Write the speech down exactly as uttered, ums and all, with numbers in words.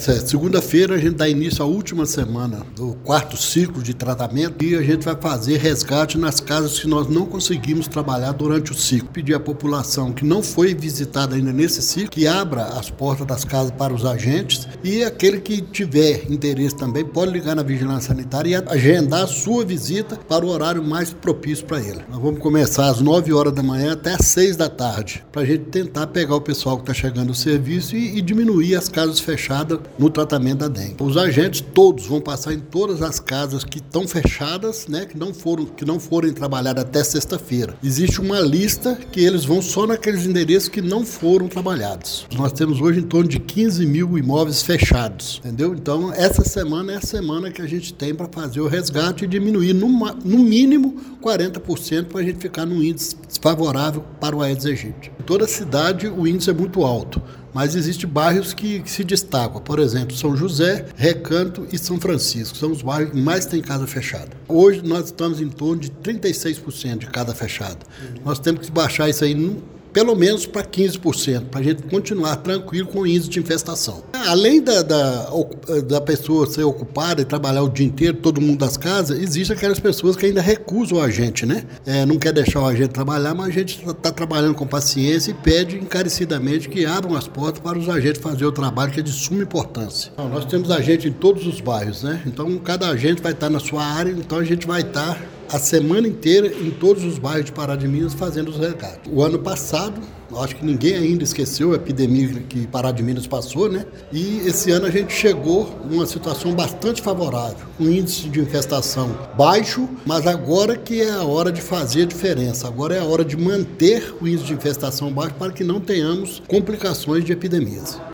Segunda-feira a gente dá início à última semana do quarto ciclo de tratamento e a gente vai fazer resgate nas casas que nós não conseguimos trabalhar durante o ciclo. Pedir à população que não foi visitada ainda nesse ciclo que abra as portas das casas para os agentes, e aquele que tiver interesse também pode ligar na Vigilância Sanitária e agendar a sua visita para o horário mais propício para ele. Nós vamos começar às nove horas da manhã até às seis da tarde, para a gente tentar pegar o pessoal que está chegando no serviço e, e diminuir as casas fechadas no tratamento da dengue. Os agentes todos vão passar em todas as casas que estão fechadas, né, que não foram, que não forem trabalhadas até sexta-feira. Existe uma lista que eles vão só naqueles endereços que não foram trabalhados. Nós temos hoje em torno de quinze mil imóveis fechados, entendeu? Então, essa semana é a semana que a gente tem para fazer o resgate e diminuir no, no mínimo quarenta por cento para a gente ficar num índice desfavorável para o Aedes aegypti. Em toda a cidade o índice é muito alto, mas existem bairros que, que se destacam. Por exemplo, São José, Recanto e São Francisco. São os bairros que mais têm casa fechada. Hoje nós estamos em torno de trinta e seis por cento de casa fechada. Uhum. Nós temos que baixar isso aí no pelo menos para quinze por cento, para a gente continuar tranquilo com o índice de infestação. Além da, da, da pessoa ser ocupada e trabalhar o dia inteiro, todo mundo das casas, existem aquelas pessoas que ainda recusam a gente, né? É, não quer deixar o agente trabalhar, mas a gente está trabalhando com paciência e pede encarecidamente que abram as portas para os agentes fazer o trabalho que é de suma importância. Então, nós temos agente em todos os bairros, né? Então, cada agente vai estar na sua área, então a gente vai estar a semana inteira em todos os bairros de Pará de Minas fazendo os resgates. O ano passado, acho que ninguém ainda esqueceu a epidemia que Pará de Minas passou, né? E esse ano a gente chegou numa situação bastante favorável, um índice de infestação baixo, mas agora que é a hora de fazer a diferença, agora é a hora de manter o índice de infestação baixo para que não tenhamos complicações de epidemias.